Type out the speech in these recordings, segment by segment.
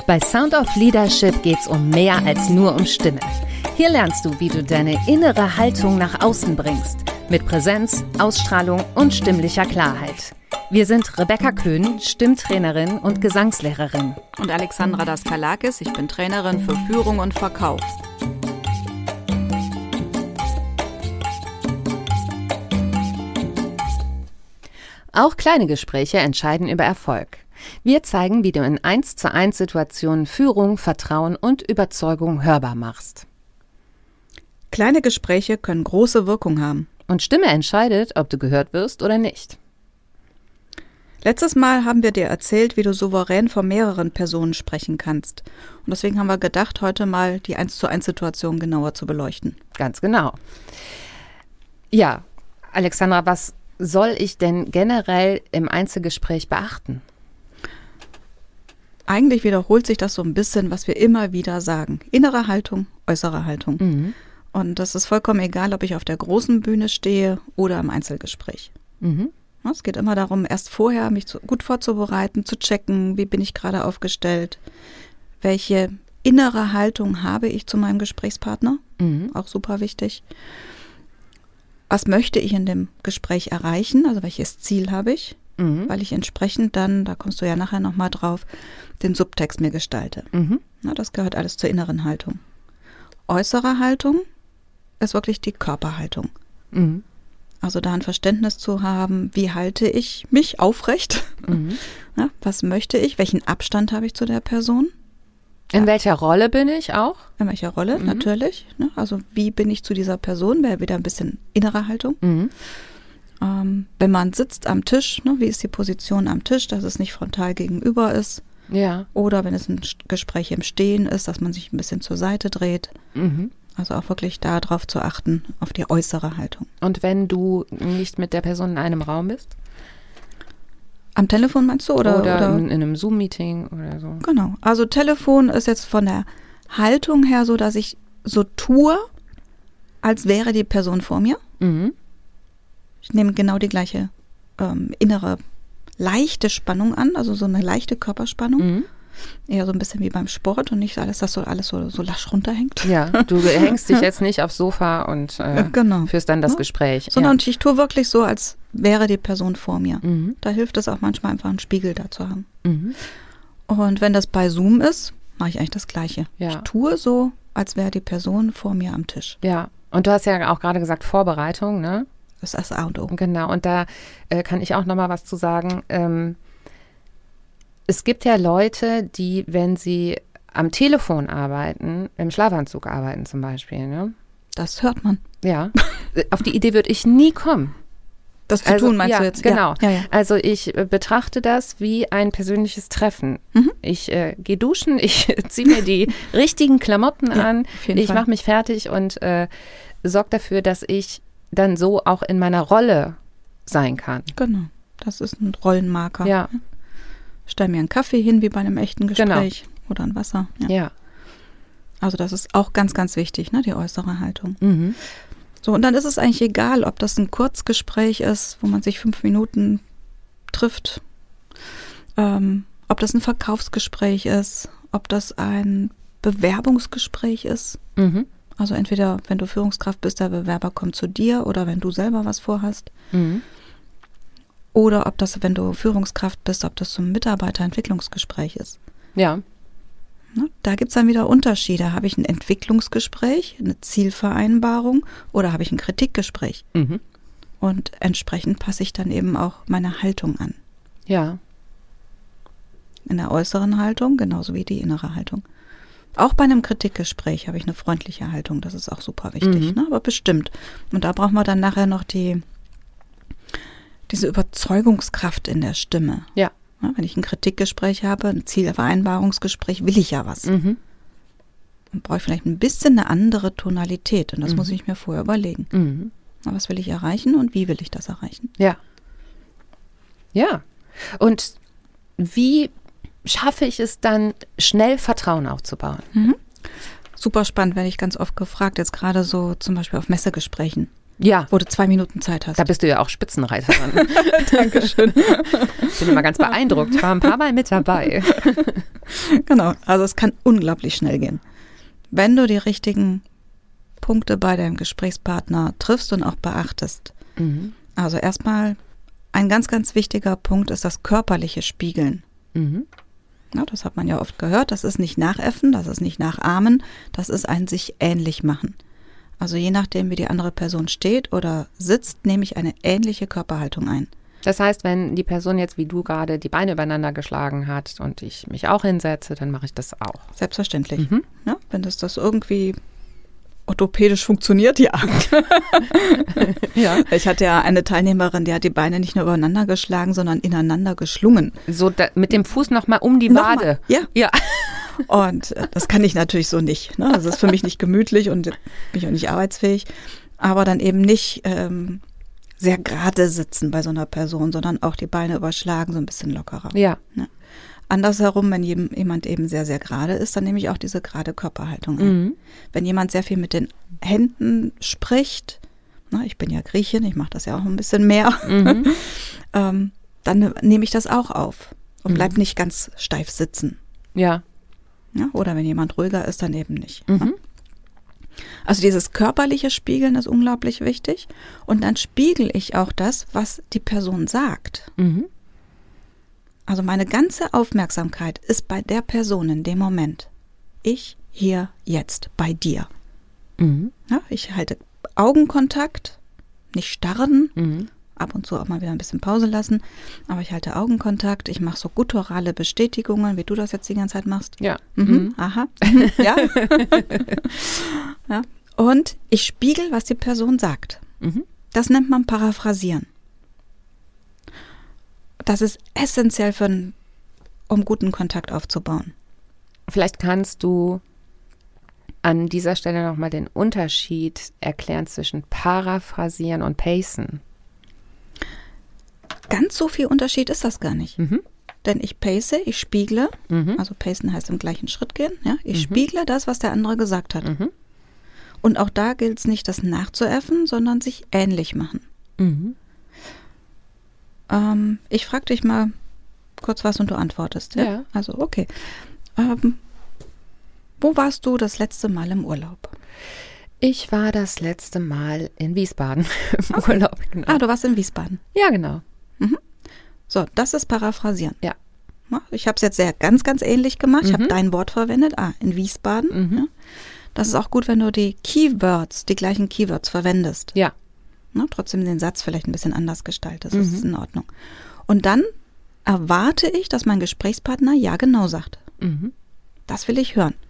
Bei Sound of Leadership geht's um mehr als nur um Stimme. Hier lernst du, wie du deine innere Haltung nach außen bringst. Mit Präsenz, Ausstrahlung und stimmlicher Klarheit. Wir sind Rebecca Köhn, Stimmtrainerin und Gesangslehrerin. Und Alexandra Daskalakis, ich bin Trainerin für Führung und Verkauf. Auch kleine Gespräche entscheiden über Erfolg. Wir zeigen, wie du in 1:1 Situationen Führung, Vertrauen und Überzeugung hörbar machst. Kleine Gespräche können große Wirkung haben. Und Stimme entscheidet, ob du gehört wirst oder nicht. Letztes Mal haben wir dir erzählt, wie du souverän vor mehreren Personen sprechen kannst. Und deswegen haben wir gedacht, heute mal die 1:1 Situation genauer zu beleuchten. Ganz genau. Ja, Alexandra, was soll ich denn generell im Einzelgespräch beachten? Eigentlich wiederholt sich das so ein bisschen, was wir immer wieder sagen. Innere Haltung, äußere Haltung. Mhm. Und das ist vollkommen egal, ob ich auf der großen Bühne stehe oder im Einzelgespräch. Mhm. Es geht immer darum, erst vorher mich gut vorzubereiten, zu checken, wie bin ich gerade aufgestellt, welche innere Haltung habe ich zu meinem Gesprächspartner, auch super wichtig. Was möchte ich in dem Gespräch erreichen, also welches Ziel habe ich, weil ich entsprechend dann, da kommst du ja nachher nochmal drauf, den Subtext mir gestalte. Na, das gehört alles zur inneren Haltung. Äußere Haltung ist wirklich die Körperhaltung. Also da ein Verständnis zu haben, wie halte ich mich aufrecht? Ja, was möchte ich? Welchen Abstand habe ich zu der Person? In welcher Rolle bin ich auch? In welcher Rolle, natürlich. Ne? Also wie bin ich zu dieser Person? Wäre wieder ein bisschen innere Haltung. Wenn man sitzt am Tisch, ne, wie ist die Position am Tisch, dass es nicht frontal gegenüber ist? Ja. Oder wenn es ein Gespräch im Stehen ist, dass man sich ein bisschen zur Seite dreht. Also auch wirklich darauf zu achten, auf die äußere Haltung. Und wenn du nicht mit der Person in einem Raum bist? Am Telefon meinst du? Oder in einem Zoom-Meeting oder so? Genau. Also Telefon ist jetzt von der Haltung her so, dass ich so tue, als wäre die Person vor mir. Ich nehme genau die gleiche innere, leichte Spannung an, also so eine leichte Körperspannung. Eher so ein bisschen wie beim Sport und nicht alles, dass so alles so lasch runterhängt. Ja, du hängst dich jetzt nicht aufs Sofa und genau. führst dann das Gespräch. Sondern ich tue wirklich so, als wäre die Person vor mir. Da hilft es auch manchmal einfach, einen Spiegel da zu haben. Und wenn das bei Zoom ist, mache ich eigentlich das Gleiche. Ja. Ich tue so, als wäre die Person vor mir am Tisch. Ja, und du hast ja auch gerade gesagt, Vorbereitung, ne? Das ist das A und O. Genau, und da kann ich auch nochmal was zu sagen. Es gibt ja Leute, die, wenn sie am Telefon arbeiten, im Schlafanzug arbeiten zum Beispiel, ne? Das hört man. Ja, auf die Idee würde ich nie kommen. Das zu tun, meinst du jetzt? Genau. Ja. Also ich betrachte das wie ein persönliches Treffen. Ich gehe duschen, ich ziehe mir die richtigen Klamotten an, ich mache mich fertig und sorge dafür, dass ich dann so auch in meiner Rolle sein kann. Genau, das ist ein Rollenmarker. Ja. Stell mir einen Kaffee hin, wie bei einem echten Gespräch. Genau. Oder ein Wasser. Ja. Also das ist auch ganz, ganz wichtig, ne, die äußere Haltung. So, und dann ist es eigentlich egal, ob das ein Kurzgespräch ist, wo man sich 5 Minuten trifft, ob das ein Verkaufsgespräch ist, ob das ein Bewerbungsgespräch ist. Also entweder, wenn du Führungskraft bist, der Bewerber kommt zu dir oder wenn du selber was vorhast. Oder ob das, wenn du Führungskraft bist, ob das so ein Mitarbeiterentwicklungsgespräch ist. Ja. Da gibt es dann wieder Unterschiede. Habe ich ein Entwicklungsgespräch, eine Zielvereinbarung oder habe ich ein Kritikgespräch? Und entsprechend passe ich dann eben auch meine Haltung an. Ja. In der äußeren Haltung, genauso wie die innere Haltung. Auch bei einem Kritikgespräch habe ich eine freundliche Haltung. Das ist auch super wichtig, ne? Aber bestimmt. Und da brauchen wir dann nachher noch diese Überzeugungskraft in der Stimme. Ja. Wenn ich ein Kritikgespräch habe, ein Zielvereinbarungsgespräch, will ich ja was. Dann brauche ich vielleicht ein bisschen eine andere Tonalität. Und das muss ich mir vorher überlegen. Was will ich erreichen und wie will ich das erreichen? Ja. Ja. Und wie schaffe ich es dann, schnell Vertrauen aufzubauen? Super spannend, werde ich ganz oft gefragt, jetzt gerade so zum Beispiel auf Messegesprächen. Ja. Wo du 2 Minuten Zeit hast. Da bist du ja auch Spitzenreiterin. Dankeschön. Ich bin immer ganz beeindruckt. Ich war ein paar Mal mit dabei. Genau, also es kann unglaublich schnell gehen. Wenn du die richtigen Punkte bei deinem Gesprächspartner triffst und auch beachtest. Mhm. Also erstmal ein ganz, ganz wichtiger Punkt ist das körperliche Spiegeln. Mhm. Ja, das hat man ja oft gehört. Das ist nicht nachäffen, das ist nicht nachahmen, das ist ein sich ähnlich machen. Also je nachdem, wie die andere Person steht oder sitzt, nehme ich eine ähnliche Körperhaltung ein. Das heißt, wenn die Person jetzt wie du gerade die Beine übereinander geschlagen hat und ich mich auch hinsetze, dann mache ich das auch. Selbstverständlich. Mhm. Ja, wenn das irgendwie orthopädisch funktioniert, ja. Ja. Ich hatte ja eine Teilnehmerin, die hat die Beine nicht nur übereinander geschlagen, sondern ineinander geschlungen. So mit dem Fuß nochmal um die Wade. Ja. Und das kann ich natürlich so nicht. Ne? Das ist für mich nicht gemütlich und bin ich auch nicht arbeitsfähig. Aber dann eben nicht sehr gerade sitzen bei so einer Person, sondern auch die Beine überschlagen, so ein bisschen lockerer. Ja. Ne? Andersherum, wenn jemand eben sehr, sehr gerade ist, dann nehme ich auch diese gerade Körperhaltung ein. Mhm. Wenn jemand sehr viel mit den Händen spricht, ich bin ja Griechin, ich mache das ja auch ein bisschen mehr, dann nehme ich das auch auf und bleib nicht ganz steif sitzen. Ja. Oder wenn jemand ruhiger ist, dann eben nicht. Mhm. Also dieses körperliche Spiegeln ist unglaublich wichtig und dann spiegel ich auch das, was die Person sagt. Mhm. Also meine ganze Aufmerksamkeit ist bei der Person in dem Moment. Ich hier jetzt bei dir. Mhm. Ja, ich halte Augenkontakt, nicht starren, ab und zu auch mal wieder ein bisschen Pause lassen, aber ich halte Augenkontakt, ich mache so gutturale Bestätigungen, wie du das jetzt die ganze Zeit machst. Ja. Mhm. Aha. Ja. Ja. Und ich spiegel, was die Person sagt. Mhm. Das nennt man Paraphrasieren. Das ist essentiell um guten Kontakt aufzubauen. Vielleicht kannst du an dieser Stelle nochmal den Unterschied erklären zwischen Paraphrasieren und Pacen. Ganz so viel Unterschied ist das gar nicht. Mhm. Denn ich pace, ich spiegle, also pacen heißt im gleichen Schritt gehen, ja? Ich spiegle das, was der andere gesagt hat. Mhm. Und auch da gilt es nicht, das nachzuäffen, sondern sich ähnlich machen. Mhm. Ich frage dich mal kurz was und du antwortest. Ja? Also okay. Wo warst du das letzte Mal im Urlaub? Ich war das letzte Mal in Wiesbaden im Urlaub. Genau. Ah, du warst in Wiesbaden. Ja, genau. Mhm. So, das ist Paraphrasieren. Ja. Ich habe es jetzt ganz, ganz ähnlich gemacht. Ich habe dein Wort verwendet. In Wiesbaden. Mhm. Ja. Das ist auch gut, wenn du die gleichen Keywords verwendest. Ja. Trotzdem den Satz vielleicht ein bisschen anders gestaltest. Das ist in Ordnung. Und dann erwarte ich, dass mein Gesprächspartner ja genau sagt. Mhm. Das will ich hören.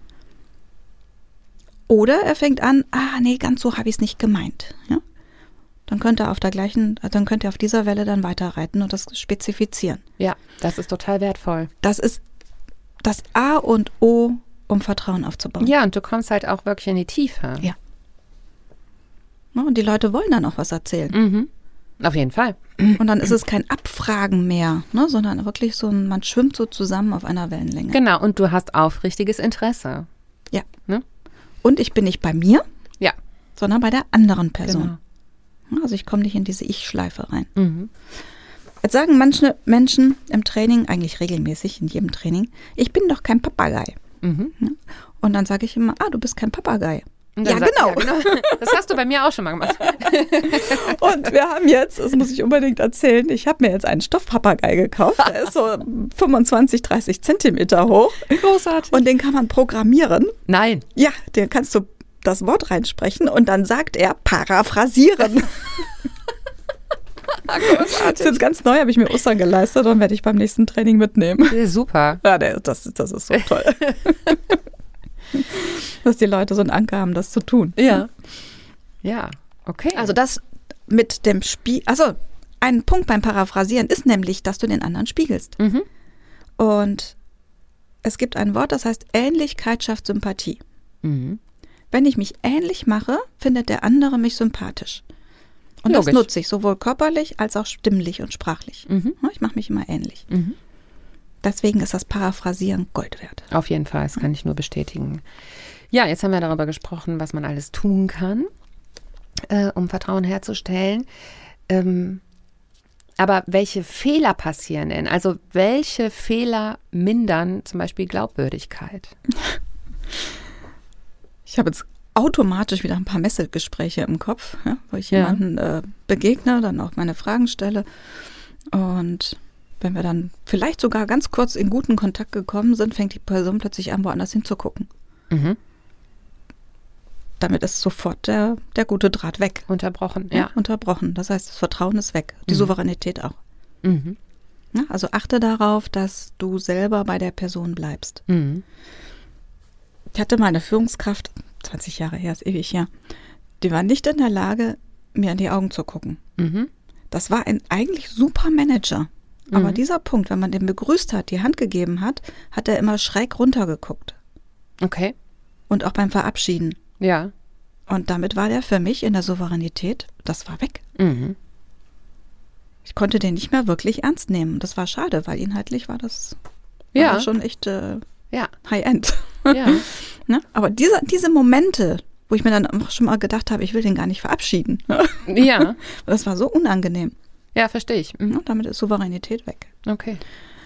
Oder er fängt an, nee, ganz so habe ich es nicht gemeint. Ja? Dann könnt ihr auf dieser Welle dann weiterreiten und das spezifizieren. Ja, das ist total wertvoll. Das ist das A und O, um Vertrauen aufzubauen. Ja, und du kommst halt auch wirklich in die Tiefe. Ja. Und die Leute wollen dann auch was erzählen. Mhm. Auf jeden Fall. Und dann ist es kein Abfragen mehr, sondern wirklich so, man schwimmt so zusammen auf einer Wellenlänge. Genau, und du hast aufrichtiges Interesse. Ja. Ne? Und ich bin nicht bei mir, sondern bei der anderen Person. Genau. Also ich komme nicht in diese Ich-Schleife rein. Mhm. Jetzt sagen manche Menschen im Training, eigentlich regelmäßig in jedem Training, ich bin doch kein Papagei. Mhm. Und dann sage ich immer, du bist kein Papagei. Ja, genau. Das hast du bei mir auch schon mal gemacht. Und wir haben jetzt, das muss ich unbedingt erzählen, ich habe mir jetzt einen Stoffpapagei gekauft. Der ist so 25, 30 Zentimeter hoch. Großartig. Und den kann man programmieren. Nein. Ja, den kannst du das Wort reinsprechen und dann sagt er paraphrasieren. Das ist jetzt ganz neu, habe ich mir Ostern geleistet und werde ich beim nächsten Training mitnehmen. Ja, super. Ja, das ist so toll. Dass die Leute so einen Anker haben, das zu tun. Ja. Ja, okay. Also das mit dem ein Punkt beim Paraphrasieren ist nämlich, dass du den anderen spiegelst. Mhm. Und es gibt ein Wort, das heißt Ähnlichkeit schafft Sympathie. Mhm. Wenn ich mich ähnlich mache, findet der andere mich sympathisch. Und Logisch. Das nutze ich sowohl körperlich als auch stimmlich und sprachlich. Mhm. Ich mache mich immer ähnlich. Mhm. Deswegen ist das Paraphrasieren Gold wert. Auf jeden Fall, das kann ich nur bestätigen. Ja, jetzt haben wir darüber gesprochen, was man alles tun kann. um Vertrauen herzustellen. Aber welche Fehler passieren denn? Also welche Fehler mindern zum Beispiel Glaubwürdigkeit? Ich habe jetzt automatisch wieder ein paar Messegespräche im Kopf, ja, wo ich jemanden begegne, dann auch meine Fragen stelle. Und wenn wir dann vielleicht sogar ganz kurz in guten Kontakt gekommen sind, fängt die Person plötzlich an, woanders hinzugucken. Mhm. Damit ist sofort der gute Draht weg. Unterbrochen, ja. Unterbrochen. Das heißt, das Vertrauen ist weg. Die Souveränität auch. Mhm. Ja, also achte darauf, dass du selber bei der Person bleibst. Mhm. Ich hatte mal eine Führungskraft, 20 Jahre her, ist ewig her, die war nicht in der Lage, mir in die Augen zu gucken. Mhm. Das war ein eigentlich super Manager. Aber dieser Punkt, wenn man den begrüßt hat, die Hand gegeben hat, hat er immer schräg runtergeguckt. Okay. Und auch beim Verabschieden. Ja. Und damit war der für mich in der Souveränität, das war weg. Mhm. Ich konnte den nicht mehr wirklich ernst nehmen. Das war schade, weil inhaltlich war das war schon echt High-End. Ja. Ne? Aber diese Momente, wo ich mir dann auch schon mal gedacht habe, ich will den gar nicht verabschieden. Ja. Das war so unangenehm. Ja, verstehe ich. Mhm. Und damit ist Souveränität weg. Okay.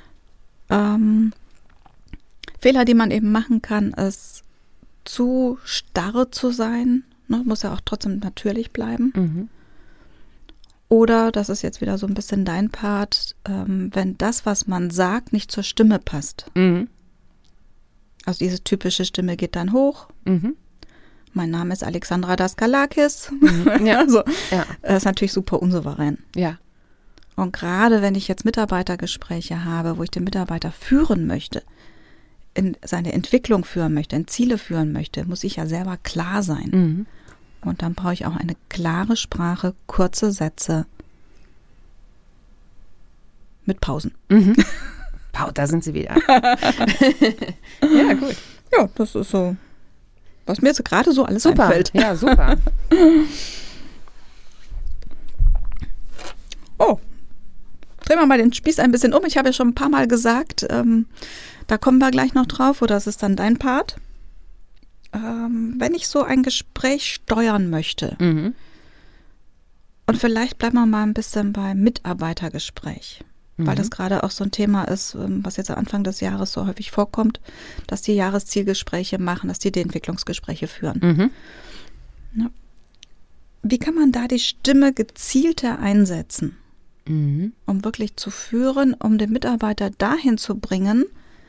Fehler, die man eben machen kann, ist zu starr zu sein. Ne? Muss ja auch trotzdem natürlich bleiben. Mhm. Oder, das ist jetzt wieder so ein bisschen dein Part, wenn das, was man sagt, nicht zur Stimme passt. Mhm. Also diese typische Stimme geht dann hoch. Mhm. Mein Name ist Alexandra Daskalakis. Mhm. Ja. Also, ja. Das ist natürlich super unsouverän. Ja. Und gerade wenn ich jetzt Mitarbeitergespräche habe, wo ich den Mitarbeiter führen möchte, in seine Entwicklung führen möchte, in Ziele führen möchte, muss ich ja selber klar sein. Mhm. Und dann brauche ich auch eine klare Sprache, kurze Sätze mit Pausen. Mhm. Da sind sie wieder. Ja, gut. Ja, das ist so, was mir jetzt gerade so alles einfällt. Ja, super. Oh, drehen wir mal den Spieß ein bisschen um. Ich habe ja schon ein paar Mal gesagt, da kommen wir gleich noch drauf, oder das ist dann dein Part. Wenn ich so ein Gespräch steuern möchte, und vielleicht bleiben wir mal ein bisschen beim Mitarbeitergespräch, weil das gerade auch so ein Thema ist, was jetzt am Anfang des Jahres so häufig vorkommt, dass die Jahreszielgespräche machen, dass die Entwicklungsgespräche führen. Mhm. Ja. Wie kann man da die Stimme gezielter einsetzen, um wirklich zu führen, um den Mitarbeiter dahin zu bringen,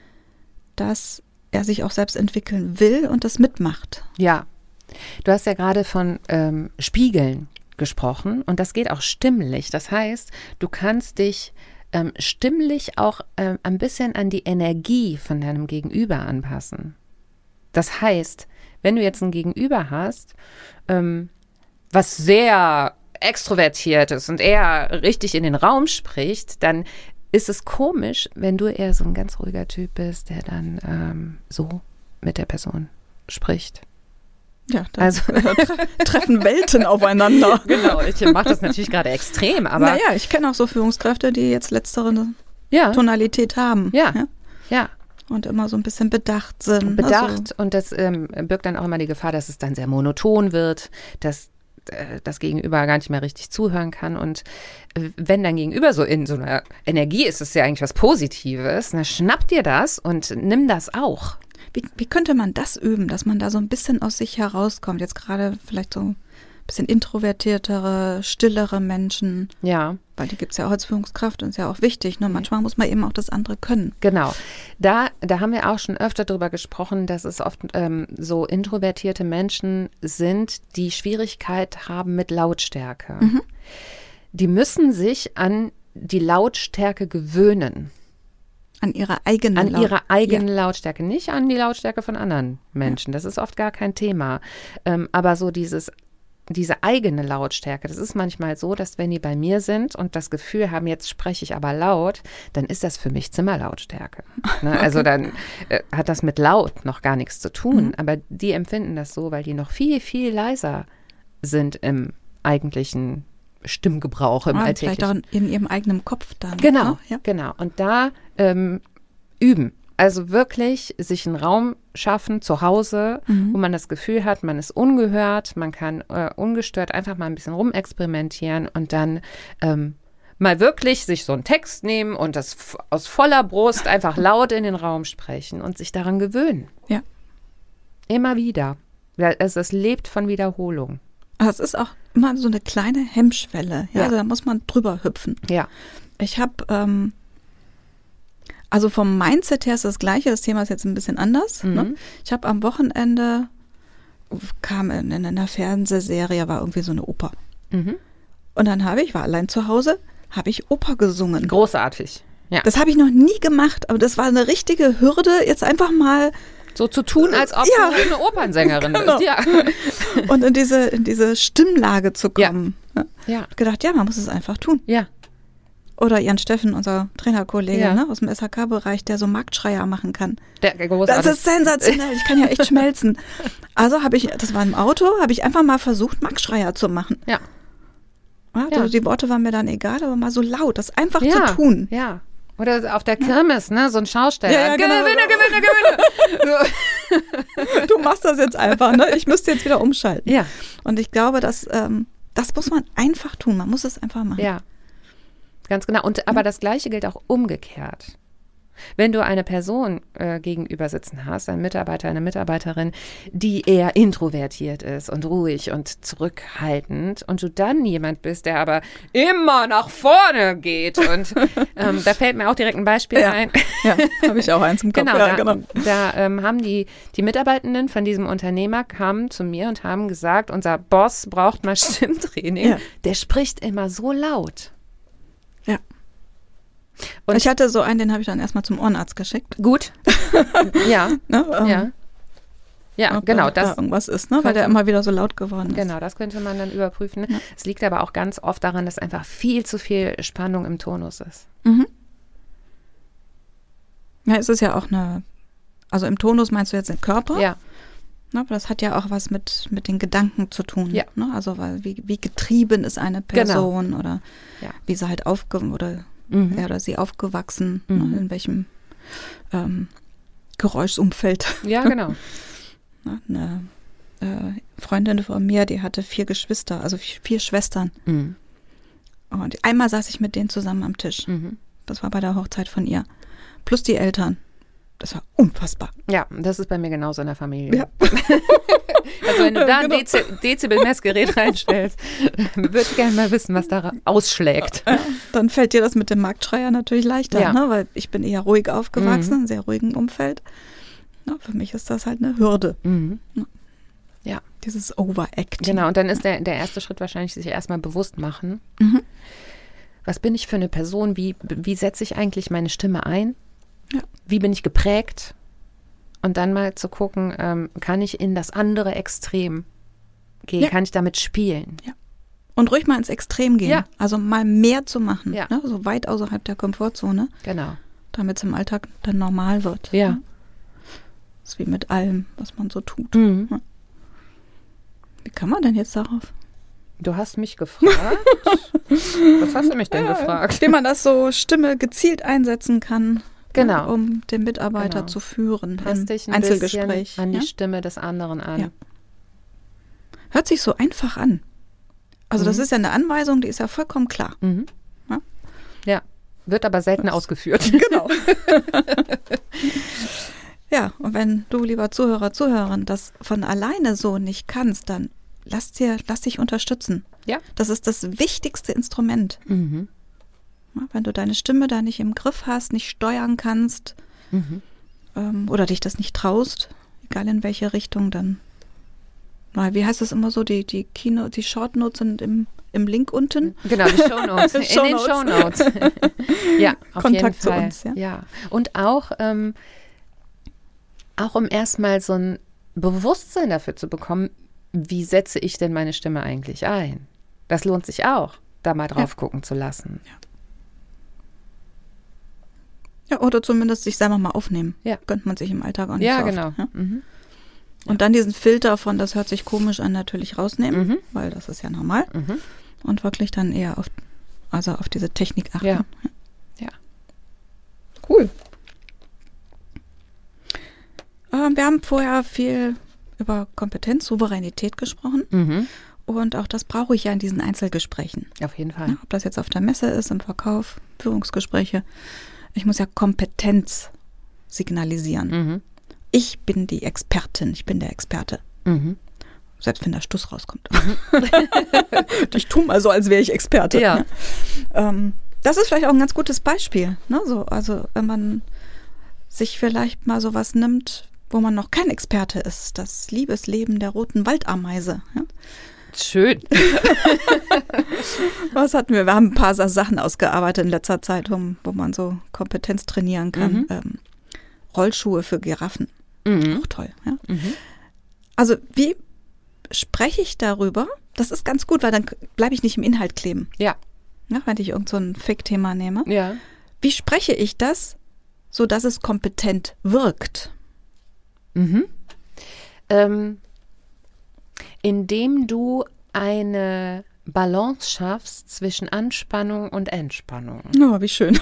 dass er sich auch selbst entwickeln will und das mitmacht? Ja, du hast ja gerade von Spiegeln gesprochen und das geht auch stimmlich. Das heißt, du kannst dich stimmlich auch ein bisschen an die Energie von deinem Gegenüber anpassen. Das heißt, wenn du jetzt ein Gegenüber hast, was sehr extrovertiert ist und eher richtig in den Raum spricht, dann ist es komisch, wenn du eher so ein ganz ruhiger Typ bist, der dann so mit der Person spricht. Ja, also treffen Welten aufeinander. Genau, ich mache das natürlich gerade extrem, aber... Naja, ich kenne auch so Führungskräfte, die jetzt letztere Tonalität haben. Ja. Und immer so ein bisschen bedacht sind. Bedacht, und das birgt dann auch immer die Gefahr, dass es dann sehr monoton wird, dass das Gegenüber gar nicht mehr richtig zuhören kann. Und wenn dein Gegenüber so in so einer Energie ist, ist ja eigentlich was Positives, dann schnapp dir das und nimm das auch. Wie könnte man das üben, dass man da so ein bisschen aus sich herauskommt? Jetzt gerade vielleicht so ein bisschen introvertiertere, stillere Menschen. Ja. Weil die gibt es ja auch als Führungskraft und ist ja auch wichtig. Ne? Manchmal muss man eben auch das andere können. Genau. Da haben wir auch schon öfter drüber gesprochen, dass es oft so introvertierte Menschen sind, die Schwierigkeit haben mit Lautstärke. Mhm. Die müssen sich an die Lautstärke gewöhnen. An ihre eigene Lautstärke, nicht an die Lautstärke von anderen Menschen. Das ist oft gar kein Thema. Aber so diese eigene Lautstärke, das ist manchmal so, dass wenn die bei mir sind und das Gefühl haben, jetzt spreche ich aber laut, dann ist das für mich Zimmerlautstärke. Ne? Okay. Also dann hat das mit laut noch gar nichts zu tun. Aber die empfinden das so, weil die noch viel, viel leiser sind im eigentlichen Stimmgebrauch, im Alltäglichen. Vielleicht auch in ihrem eigenen Kopf dann. Genau, genau. Und da üben. also wirklich sich einen Raum schaffen zu Hause, wo man das Gefühl hat, man ist ungehört, man kann ungestört einfach mal ein bisschen rumexperimentieren und dann mal wirklich sich so einen Text nehmen und das aus voller Brust einfach laut in den Raum sprechen und sich daran gewöhnen. Ja. Immer wieder. Es lebt von Wiederholung. Aber es ist auch immer so eine kleine Hemmschwelle. Ja? Also da muss man drüber hüpfen. Ja. Ich habe, also vom Mindset her ist das Gleiche. Das Thema ist jetzt ein bisschen anders. Ne? Ich habe am Wochenende, kam in einer Fernsehserie, war irgendwie so eine Oper. Und dann war allein zu Hause, habe ich Oper gesungen. Großartig. Ja. Das habe ich noch nie gemacht, aber das war eine richtige Hürde, jetzt einfach mal so zu tun, als ob du eine Opernsängerin bist. Ja. Und in diese Stimmlage zu kommen. Ja. Ich habe gedacht, man muss es einfach tun. Ja. Oder Jan Steffen, unser Trainerkollege ne, aus dem SHK-Bereich, der so Marktschreier machen kann. Das ist sensationell, ich kann ja echt schmelzen. Also das war im Auto, habe ich einfach mal versucht, Marktschreier zu machen. Ja. Also die Worte waren mir dann egal, aber mal so laut, das einfach zu tun. Ja. Oder auf der Kirmes, ne, so ein Schausteller. Ja, genau. Gewinne. Du machst das jetzt einfach, ne? Ich müsste jetzt wieder umschalten. Ja. Und ich glaube, das muss man einfach tun. Man muss es einfach machen. Ja, ganz genau. Aber das Gleiche gilt auch umgekehrt. Wenn du eine Person gegenüber sitzen hast, einen Mitarbeiter, eine Mitarbeiterin, die eher introvertiert ist und ruhig und zurückhaltend und du dann jemand bist, der aber immer nach vorne geht und da fällt mir auch direkt ein Beispiel ein. Ja, habe ich auch eins im Kopf. Genau, da haben die Mitarbeitenden von diesem Unternehmer kamen zu mir und haben gesagt, unser Boss braucht mal Stimmtraining. Ja. Der spricht immer so laut. Ja. Und ich hatte so einen, den habe ich dann erstmal zum Ohrenarzt geschickt. Gut. Ja. Ne, ja, genau. Da irgendwas ist, ne? Weil der immer wieder so laut geworden ist. Genau, das könnte man dann überprüfen. Ja. Es liegt aber auch ganz oft daran, dass einfach viel zu viel Spannung im Tonus ist. Ja, es ist ja auch also im Tonus meinst du jetzt den Körper? Ja. Ne, aber das hat ja auch was mit den Gedanken zu tun. Ja. Ne? Also wie getrieben ist eine Person oder wie sie halt oder sie aufgewachsen, ne, in welchem Geräuschumfeld. Ja, genau. Eine Freundin von mir, die hatte 4 Geschwister, also 4 Schwestern. Und einmal saß ich mit denen zusammen am Tisch. Das war bei der Hochzeit von ihr. Plus die Eltern. Das war unfassbar. Ja, das ist bei mir genauso in der Familie. Ja. Also wenn du da ein Dezibel-Messgerät reinstellst, würde ich gerne mal wissen, was da ausschlägt. Ja, dann fällt dir das mit dem Marktschreier natürlich leichter, ne? Weil ich bin eher ruhig aufgewachsen, in einem sehr ruhigen Umfeld. Ja, für mich ist das halt eine Hürde. Ja. Dieses Overacting. Genau, und dann ist der erste Schritt wahrscheinlich, sich erstmal bewusst machen. Was bin ich für eine Person? Wie setze ich eigentlich meine Stimme ein? Ja. Wie bin ich geprägt? Und dann mal zu gucken, kann ich in das andere Extrem gehen? Ja. Kann ich damit spielen? Ja. Und ruhig mal ins Extrem gehen. Ja. Also mal mehr zu machen. Ja. Ne? So weit außerhalb der Komfortzone. Genau. Damit es im Alltag dann normal wird. Ja. Ne? Das ist wie mit allem, was man so tut. Ne? Wie kann man denn jetzt darauf? Du hast mich gefragt. Was hast du mich denn gefragt? Wie man das so Stimme gezielt einsetzen kann. Genau. Um den Mitarbeiter zu führen. Passt dich ein Einzelgespräch. Bisschen an die Stimme des anderen an. Ja. Hört sich so einfach an. Also das ist ja eine Anweisung, die ist ja vollkommen klar. Ja, wird aber selten ausgeführt. Genau. Ja, und wenn du, lieber Zuhörer, Zuhörerin, das von alleine so nicht kannst, dann lass dich unterstützen. Ja. Das ist das wichtigste Instrument. Wenn du deine Stimme da nicht im Griff hast, nicht steuern kannst oder dich das nicht traust, egal in welche Richtung, dann, wie heißt das immer so, die Short Notes sind im Link unten. Genau, die Shownotes. In den Shownotes. Ja, auf Kontakt jeden Fall. zu uns. Ja. Und auch um erstmal so ein Bewusstsein dafür zu bekommen, wie setze ich denn meine Stimme eigentlich ein? Das lohnt sich auch, da mal drauf gucken zu lassen. Ja, oder zumindest sich selber mal aufnehmen. Ja. Gönnt man sich im Alltag auch nicht so oft. Genau. Ja? Und dann diesen Filter von, das hört sich komisch an, natürlich rausnehmen, weil das ist ja normal. Und wirklich dann eher auf diese Technik achten. Ja. Cool. wir haben vorher viel über Kompetenz, Souveränität gesprochen. Und auch das brauche ich ja in diesen Einzelgesprächen. Auf jeden Fall. Ja, ob das jetzt auf der Messe ist, im Verkauf, Führungsgespräche. Ich muss ja Kompetenz signalisieren. Ich bin die Expertin, ich bin der Experte. Selbst wenn der Stuss rauskommt. Ich tue mal so, als wäre ich Experte. Ja. Das ist vielleicht auch ein ganz gutes Beispiel. Ne? So, also wenn man sich vielleicht mal sowas nimmt, wo man noch kein Experte ist. Das Liebesleben der roten Waldameise. Ja? Schön. Was hatten wir? Wir haben ein paar Sachen ausgearbeitet in letzter Zeit, wo man so Kompetenz trainieren kann. Rollschuhe für Giraffen. Auch toll. Ja? Also wie spreche ich darüber? Das ist ganz gut, weil dann bleibe ich nicht im Inhalt kleben. Ja. Wenn ich irgend so ein Fake-Thema nehme. Ja. Wie spreche ich das, sodass es kompetent wirkt? Indem du eine Balance schaffst zwischen Anspannung und Entspannung. Oh, wie schön.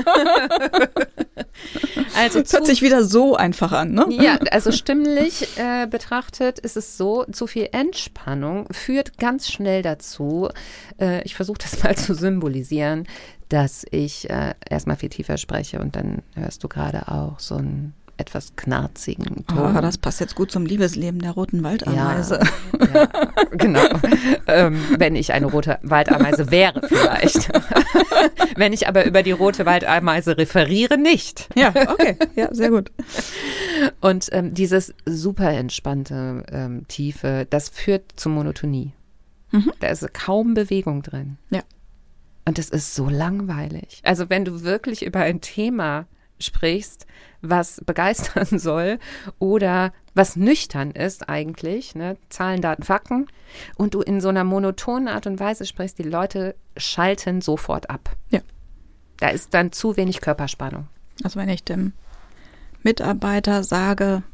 Also das hört sich wieder so einfach an, ne? Ja, also stimmlich betrachtet ist es so, zu viel Entspannung führt ganz schnell dazu, ich versuche das mal zu symbolisieren, dass ich erstmal viel tiefer spreche und dann hörst du gerade auch so einen etwas knarzigen Ton. Das passt jetzt gut zum Liebesleben der roten Waldameise. Ja, genau. Wenn ich eine rote Waldameise wäre vielleicht. Wenn ich aber über die rote Waldameise referiere, nicht. Ja, okay. Ja, sehr gut. Und dieses super entspannte, tiefe, das führt zu Monotonie. Da ist kaum Bewegung drin. Ja. Und das ist so langweilig. Also wenn du wirklich über ein Thema sprichst, was begeistern soll oder was nüchtern ist eigentlich, ne? Zahlen, Daten, Fakten, und du in so einer monotonen Art und Weise sprichst, die Leute schalten sofort ab. Ja. Da ist dann zu wenig Körperspannung. Also wenn ich dem Mitarbeiter sage,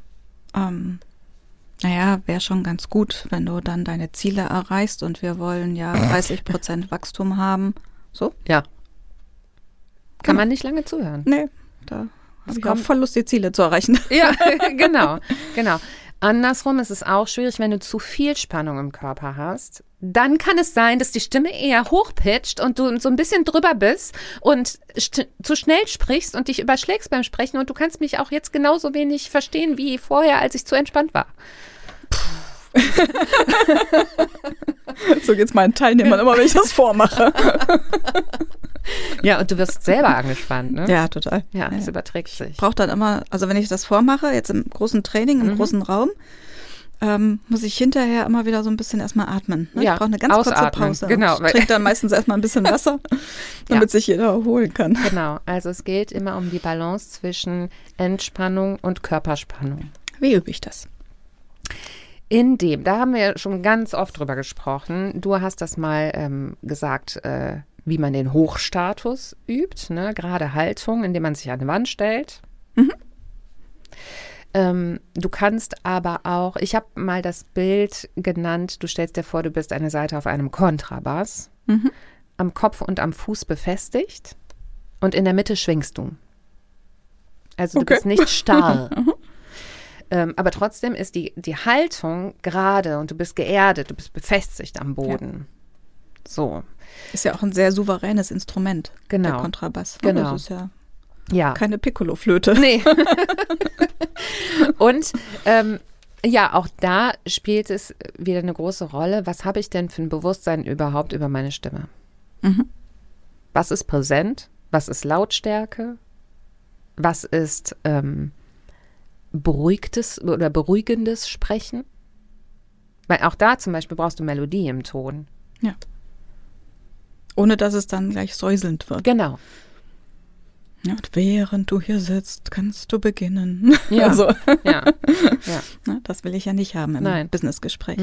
wäre schon ganz gut, wenn du dann deine Ziele erreichst und wir wollen ja 30% Wachstum haben. So? Ja. Kann man nicht lange zuhören. Nee, da habe ich auch voll Lust, die Ziele zu erreichen. Ja, genau. Andersrum ist es auch schwierig, wenn du zu viel Spannung im Körper hast. Dann kann es sein, dass die Stimme eher hochpitcht und du so ein bisschen drüber bist und zu schnell sprichst und dich überschlägst beim Sprechen und du kannst mich auch jetzt genauso wenig verstehen wie vorher, als ich zu entspannt war. So geht's meinen Teilnehmern immer, wenn ich das vormache. Ja, und du wirst selber angespannt, ne? Ja, total. Ja, das überträgt sich. Ich brauche dann immer, also wenn ich das vormache, jetzt im großen Training, im großen Raum, muss ich hinterher immer wieder so ein bisschen erstmal atmen. Ne? Ja, ich brauche eine ganz kurze Pause. Genau. Ich trinke dann meistens erstmal ein bisschen Wasser, damit sich jeder erholen kann. Genau, also es geht immer um die Balance zwischen Entspannung und Körperspannung. Wie übe ich das? Da haben wir schon ganz oft drüber gesprochen. Du hast das mal gesagt, wie man den Hochstatus übt, ne? Gerade Haltung, indem man sich an die Wand stellt. Du kannst aber auch, ich habe mal das Bild genannt, du stellst dir vor, du bist eine Seite auf einem Kontrabass, am Kopf und am Fuß befestigt und in der Mitte schwingst du. Also du bist nicht starr. Aber trotzdem ist die Haltung gerade und du bist geerdet, du bist befestigt am Boden. Ja. So. Ist ja auch ein sehr souveränes Instrument, genau. Der Kontrabass. Genau. Das ist ja keine Piccolo-Flöte. Nee. Und auch da spielt es wieder eine große Rolle. Was habe ich denn für ein Bewusstsein überhaupt über meine Stimme? Was ist präsent? Was ist Lautstärke? Was ist beruhigtes oder beruhigendes Sprechen? Weil auch da zum Beispiel brauchst du Melodie im Ton. Ja. Ohne dass es dann gleich säuselnd wird. Genau. Ja, und während du hier sitzt, kannst du beginnen. Ja. Also. Ja. Na, das will ich ja nicht haben im Businessgespräch.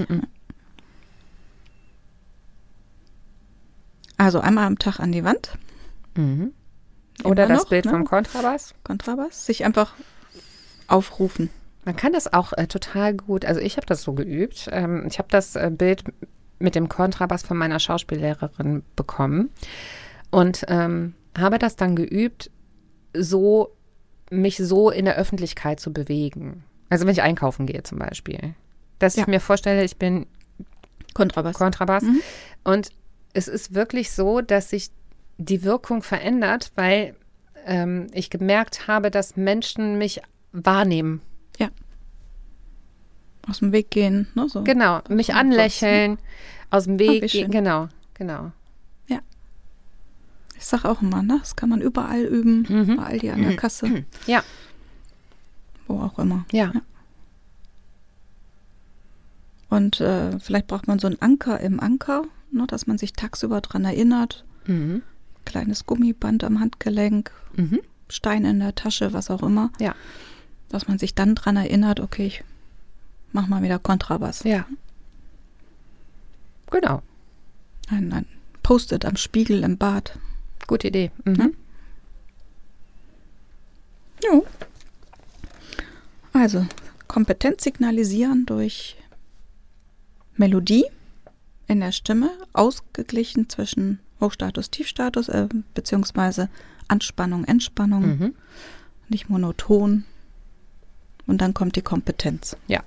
Also einmal am Tag an die Wand. Oder das Bild vom Kontrabass. Sich einfach aufrufen. Man kann das auch total gut, also ich habe das so geübt. Ich habe das Bild mit dem Kontrabass von meiner Schauspiellehrerin bekommen und habe das dann geübt, mich so in der Öffentlichkeit zu bewegen. Also wenn ich einkaufen gehe zum Beispiel. Dass ich mir vorstelle, ich bin Kontrabass. Und es ist wirklich so, dass sich die Wirkung verändert, weil ich gemerkt habe, dass Menschen mich wahrnehmen. Ja. Aus dem Weg gehen. Ne, so. Genau, mich anlächeln, aus dem Weg gehen. Genau. Ja. Ich sage auch immer, ne? Das kann man überall üben, bei Aldi an der Kasse. Ja. Wo auch immer. Ja. Und vielleicht braucht man so einen Anker im Anker, ne, dass man sich tagsüber dran erinnert. Kleines Gummiband am Handgelenk, Stein in der Tasche, was auch immer. Ja. Dass man sich dann dran erinnert, okay, ich mach mal wieder Kontrabass. Ja. Genau. Ein Post-it am Spiegel im Bad. Gute Idee. Jo. Also, Kompetenz signalisieren durch Melodie in der Stimme, ausgeglichen zwischen Hochstatus, Tiefstatus, beziehungsweise Anspannung, Entspannung, nicht monoton. Und dann kommt die Kompetenz. Ja.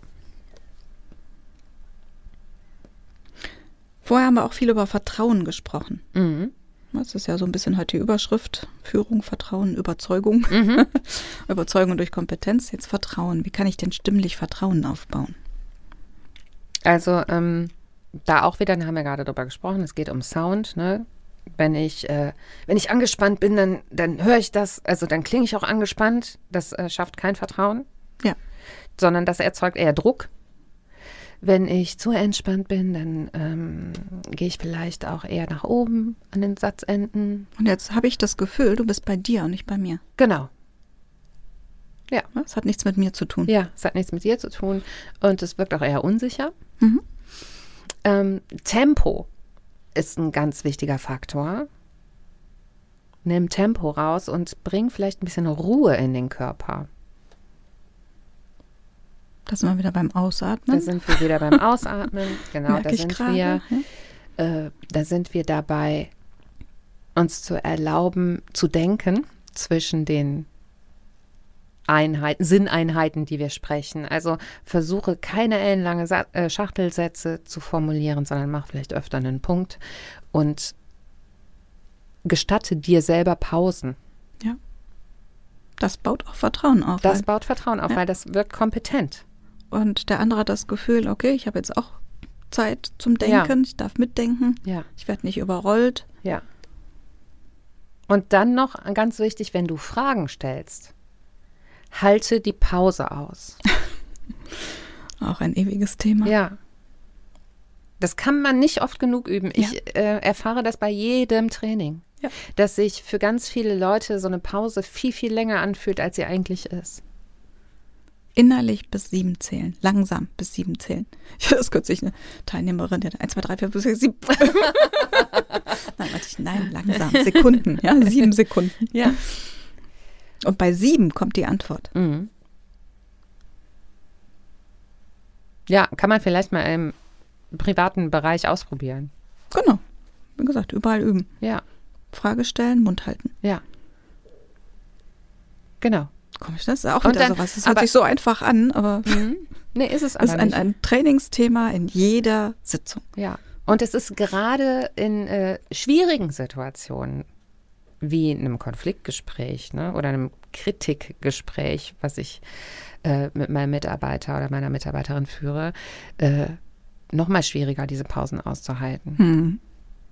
Vorher haben wir auch viel über Vertrauen gesprochen. Das ist ja so ein bisschen halt die Überschrift. Führung, Vertrauen, Überzeugung. Überzeugung durch Kompetenz. Jetzt Vertrauen. Wie kann ich denn stimmlich Vertrauen aufbauen? Also da auch wieder, da haben wir gerade drüber gesprochen, es geht um Sound, ne? Wenn ich angespannt bin, dann höre ich das, also dann klinge ich auch angespannt. Das schafft kein Vertrauen. Ja. Sondern das erzeugt eher Druck. Wenn ich zu entspannt bin, dann gehe ich vielleicht auch eher nach oben an den Satzenden. Und jetzt habe ich das Gefühl, du bist bei dir und nicht bei mir. Genau. Ja. Es hat nichts mit mir zu tun. Ja, es hat nichts mit dir zu tun und es wirkt auch eher unsicher. Tempo ist ein ganz wichtiger Faktor. Nimm Tempo raus und bring vielleicht ein bisschen Ruhe in den Körper. Da sind wir wieder beim Ausatmen. Da sind wir wieder beim Ausatmen. Genau, da sind wir dabei, uns zu erlauben, zu denken zwischen den Sinneinheiten, die wir sprechen. Also versuche keine ellenlange Schachtelsätze zu formulieren, sondern mach vielleicht öfter einen Punkt und gestatte dir selber Pausen. Ja. Das baut auch Vertrauen auf. Das baut Vertrauen auf, weil das wirkt kompetent. Und der andere hat das Gefühl, okay, ich habe jetzt auch Zeit zum Denken, ich darf mitdenken, ich werde nicht überrollt. Ja. Und dann noch ganz wichtig, wenn du Fragen stellst, halte die Pause aus. Auch ein ewiges Thema. Ja. Das kann man nicht oft genug üben. Ich erfahre das bei jedem Training, dass sich für ganz viele Leute so eine Pause viel, viel länger anfühlt, als sie eigentlich ist. Innerlich bis 7 zählen. Langsam bis 7 zählen. Ich hatte das kürzlich eine Teilnehmerin, die hat 1, 2, 3, 4, 5, 6, 7. Nein, langsam. Sekunden, 7 Sekunden. Ja. Und bei 7 kommt die Antwort. Ja, kann man vielleicht mal im privaten Bereich ausprobieren. Genau. Wie gesagt, überall üben. Ja. Frage stellen, Mund halten. Ja. Genau. Komisch, das ist auch wieder sowas. Das hört sich so einfach an, aber nee, ist es aber ist ein Trainingsthema in jeder Sitzung. Ja. Und es ist gerade in schwierigen Situationen, wie in einem Konfliktgespräch, ne, oder einem Kritikgespräch, was ich mit meinem Mitarbeiter oder meiner Mitarbeiterin führe, noch mal schwieriger, diese Pausen auszuhalten.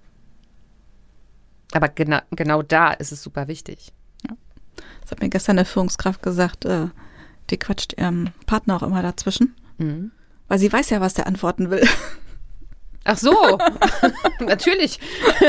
Aber genau da ist es super wichtig. Ja. Das hat mir gestern eine Führungskraft gesagt, die quatscht ihrem Partner auch immer dazwischen, weil sie weiß ja, was der antworten will. Ach so, natürlich.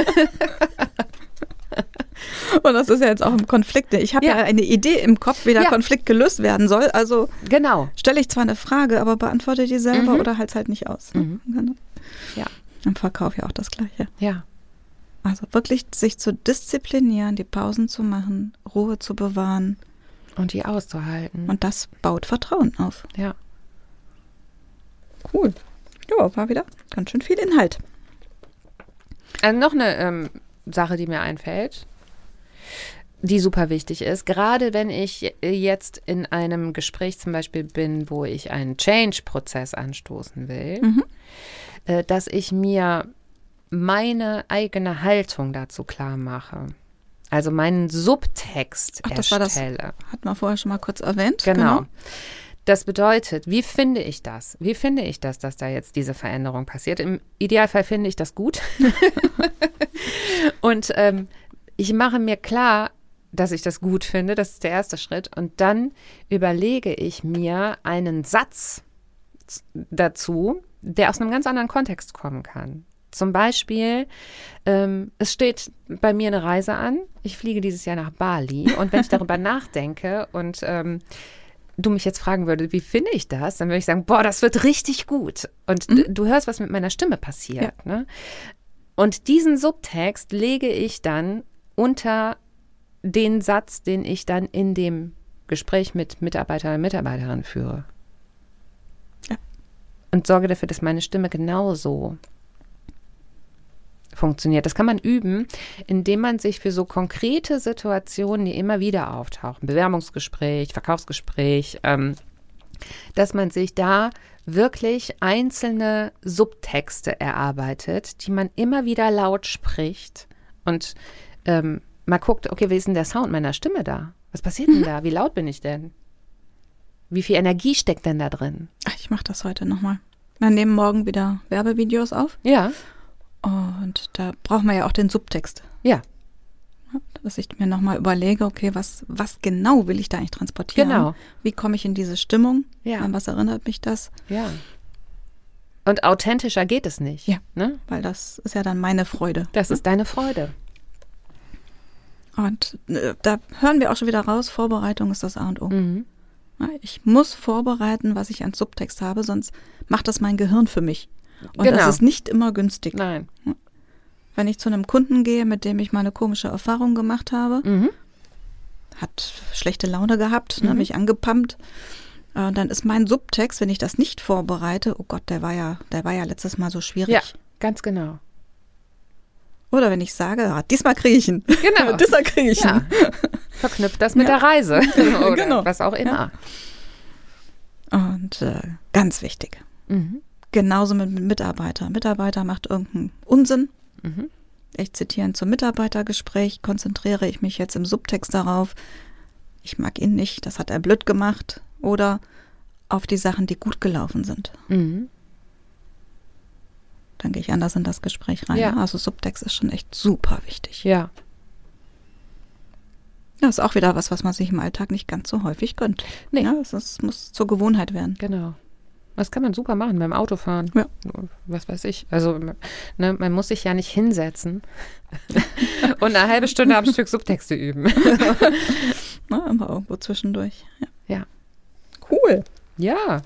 Und das ist ja jetzt auch im Konflikt. Ich habe ja eine Idee im Kopf, wie der Konflikt gelöst werden soll. Also stelle ich zwar eine Frage, aber beantworte die selber oder halte es halt nicht aus. Genau. Ja. Im Verkauf ja auch das Gleiche. Ja. Also wirklich sich zu disziplinieren, die Pausen zu machen, Ruhe zu bewahren. Und die auszuhalten. Und das baut Vertrauen auf. Ja. Cool. Ja, war wieder ganz schön viel Inhalt. Also noch eine Sache, die mir einfällt. die super wichtig ist, gerade wenn ich jetzt in einem Gespräch zum Beispiel bin, wo ich einen Change-Prozess anstoßen will, dass ich mir meine eigene Haltung dazu klar mache. Also meinen Subtext erstelle. Das hat man vorher schon mal kurz erwähnt. Genau. Das bedeutet, wie finde ich das? Wie finde ich das, dass da jetzt diese Veränderung passiert? Im Idealfall finde ich das gut. Und ich mache mir klar, dass ich das gut finde. Das ist der erste Schritt. Und dann überlege ich mir einen Satz dazu, der aus einem ganz anderen Kontext kommen kann. Zum Beispiel, es steht bei mir eine Reise an. Ich fliege dieses Jahr nach Bali. Und wenn ich darüber nachdenke und du mich jetzt fragen würdest, wie finde ich das? Dann würde ich sagen, boah, das wird richtig gut. Und du hörst, was mit meiner Stimme passiert. Ja. Ne? Und diesen Subtext lege ich dann unter den Satz, den ich dann in dem Gespräch mit Mitarbeiter und Mitarbeiterin führe. Ja. Und sorge dafür, dass meine Stimme genauso funktioniert. Das kann man üben, indem man sich für so konkrete Situationen, die immer wieder auftauchen, Bewerbungsgespräch, Verkaufsgespräch, dass man sich da wirklich einzelne Subtexte erarbeitet, die man immer wieder laut spricht und mal guckt, okay, wie ist denn der Sound meiner Stimme da? Was passiert denn da? Wie laut bin ich denn? Wie viel Energie steckt denn da drin? Ich mache das heute nochmal. Wir nehmen morgen wieder Werbevideos auf. Ja. Und da braucht man ja auch den Subtext. Ja. Dass ich mir nochmal überlege, okay, was genau will ich da eigentlich transportieren? Genau. Wie komme ich in diese Stimmung? Ja. An was erinnert mich das? Ja. Und authentischer geht es nicht. Ja, ne? Weil das ist ja dann meine Freude. Das ist deine Freude. Und da hören wir auch schon wieder raus, Vorbereitung ist das A und O. Mhm. Ich muss vorbereiten, was ich an Subtext habe, sonst macht das mein Gehirn für mich. Und genau. Das ist nicht immer günstig. Nein. Wenn ich zu einem Kunden gehe, mit dem ich mal eine komische Erfahrung gemacht habe, hat schlechte Laune gehabt, mich angepumpt, dann ist mein Subtext, wenn ich das nicht vorbereite, oh Gott, der war ja letztes Mal so schwierig. Ja, ganz genau. Oder wenn ich sage, diesmal kriege ich ihn. Genau. Diesmal kriege ich ihn. Verknüpft das mit der Reise. Oder genau. Was auch immer. Ja. Und ganz wichtig. Genauso mit Mitarbeiter. Mitarbeiter macht irgendeinen Unsinn. Ich zitiere ihn zum Mitarbeitergespräch, konzentriere ich mich jetzt im Subtext darauf, ich mag ihn nicht, das hat er blöd gemacht. Oder auf die Sachen, die gut gelaufen sind. Dann gehe ich anders in das Gespräch rein. Ja. Also Subtext ist schon echt super wichtig. Ja. Ja, ist auch wieder was man sich im Alltag nicht ganz so häufig gönnt. Nee. Ja, es muss zur Gewohnheit werden. Genau. Das kann man super machen beim Autofahren. Ja. Was weiß ich. Also man muss sich ja nicht hinsetzen und eine halbe Stunde am Stück Subtexte üben. Immer irgendwo zwischendurch. Ja. Cool. Ja.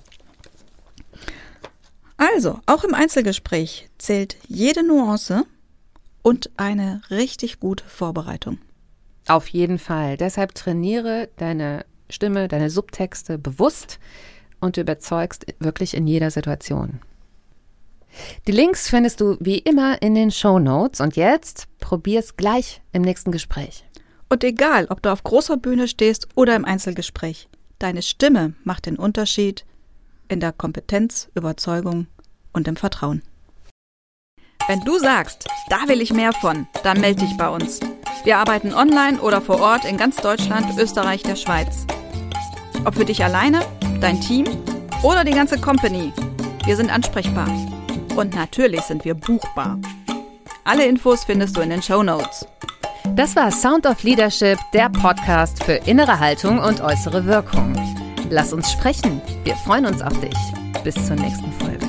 Also, auch im Einzelgespräch zählt jede Nuance und eine richtig gute Vorbereitung. Auf jeden Fall. Deshalb trainiere deine Stimme, deine Subtexte bewusst und du überzeugst wirklich in jeder Situation. Die Links findest du wie immer in den Shownotes und jetzt probier's gleich im nächsten Gespräch. Und egal, ob du auf großer Bühne stehst oder im Einzelgespräch, deine Stimme macht den Unterschied in der Kompetenz, Überzeugung und im Vertrauen. Wenn du sagst, da will ich mehr von, dann melde dich bei uns. Wir arbeiten online oder vor Ort in ganz Deutschland, Österreich, der Schweiz. Ob für dich alleine, dein Team oder die ganze Company. Wir sind ansprechbar. Und natürlich sind wir buchbar. Alle Infos findest du in den Shownotes. Das war Sound of Leadership, der Podcast für innere Haltung und äußere Wirkung. Lass uns sprechen. Wir freuen uns auf dich. Bis zur nächsten Folge.